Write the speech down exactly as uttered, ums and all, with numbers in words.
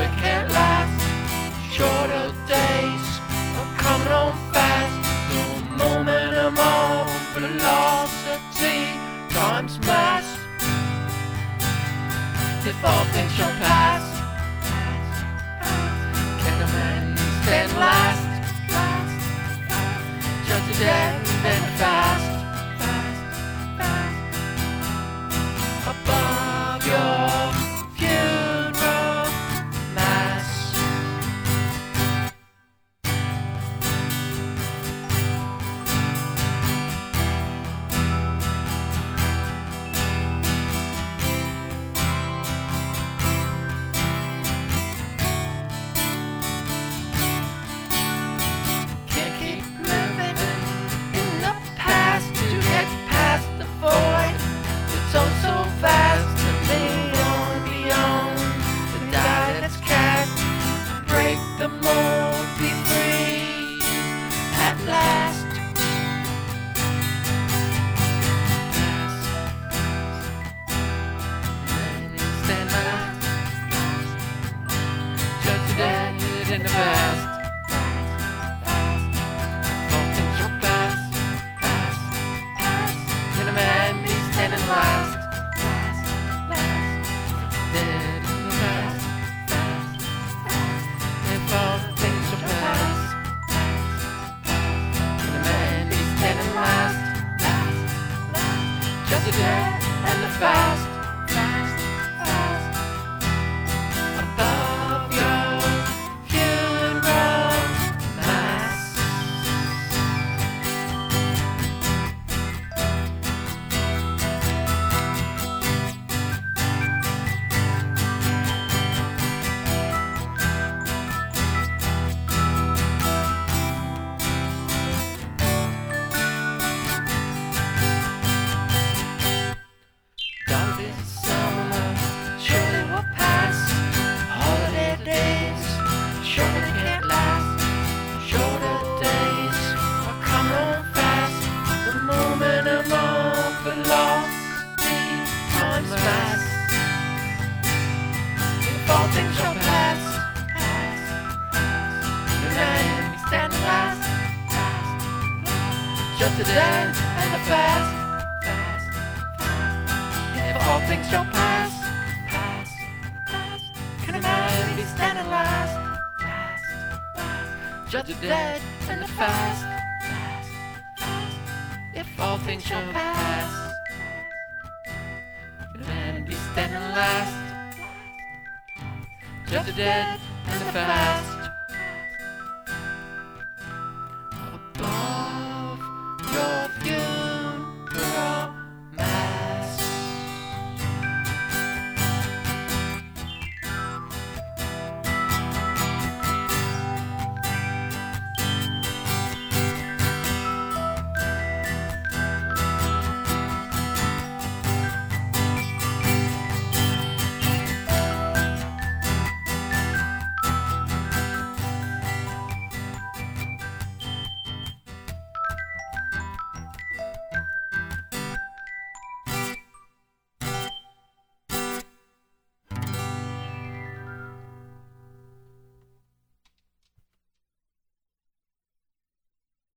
it can't last. Shorter days are coming on fast. No momentum of velocity. Time's mass. If all things shall pass, can a man stand last? Just a dead and fast. Above your funeral mass. Can't keep living in the past to get past the void. It's oh so fast to lean on beyond the die that's cast. Break the mold, be free at last. Stand last, just the dead in the past. All things shall pass, pass, pass. Can a man be standing last? Dead in the past, past, past. If all things shall pass, can a man be standing last? Just the dead and the fast, fast, fast. Above your funeral mass. Dark is summer, surely will pass. Holiday days, surely can't last. Shorter days are coming on fast. The momentum of velocity, time's mass. If all things shall pass, pass, the man be standing last, last, just the dead and the fast, fast, fast. If all things shall pass, pass, pass, can a man be standing last, last, last, just the dead and the fast, fast, fast. If all things shall pass, can a man be standing last, just the dead and the fast.